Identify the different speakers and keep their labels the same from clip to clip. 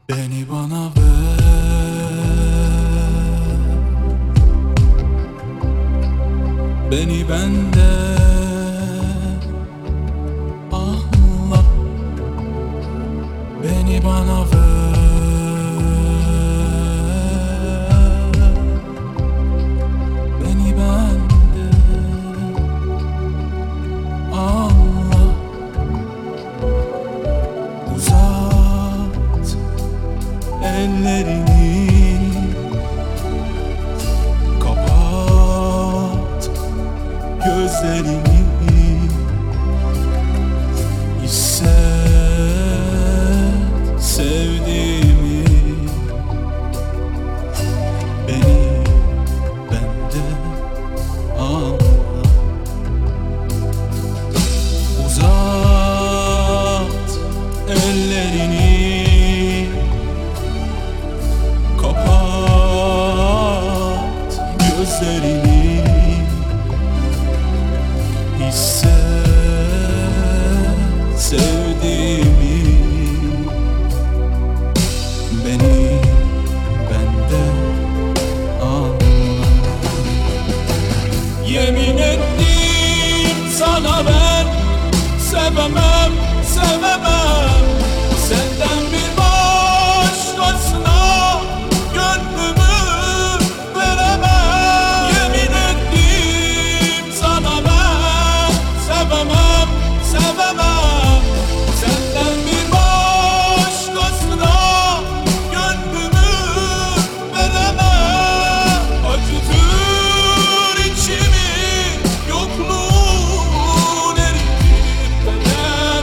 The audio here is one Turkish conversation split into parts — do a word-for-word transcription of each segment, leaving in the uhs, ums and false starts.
Speaker 1: Beni bana ver, beni benden anla. Beni bana ver, beni benden anla. Uzat ellerini, kapat gözlerini. Hisset sevdiğimi, beni benden anla. Uzat ellerini, kapat gözlerini. Hisset sevdiğimi, beni benden anla. Yemin ettim sana ben sevemem, sevemem senden bir başkasına gönlümü veremem. Yemin ettim sana ben sevemem, sevemem senden bir başkasına gönlümü veremem. Acıtır içimi yokluğun, eritir beden.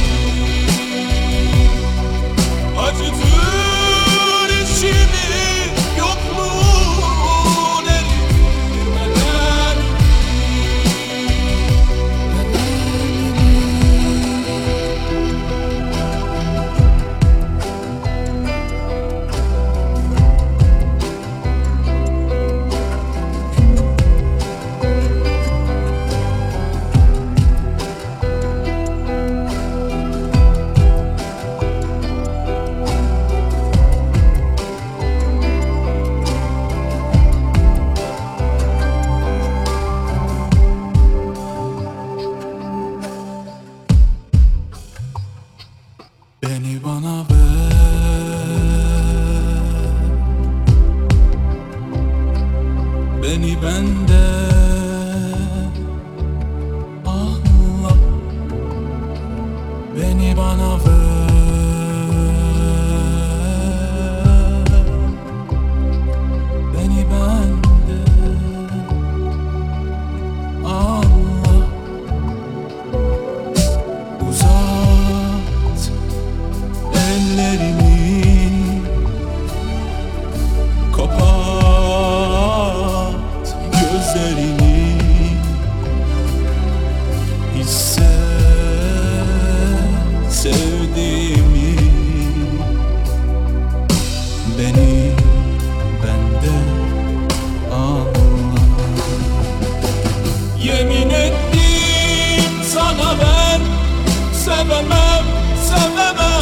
Speaker 1: Acıtır içimi yokluğun, eritir beden. Beni bana ver, beni benden anla. Beni bana ver, beni benden anla. Uzat ellerini, kapat gözlerini. Hisset sevdiğimi, beni benden anla. Yemin ettim sana ben sevemem, sevemem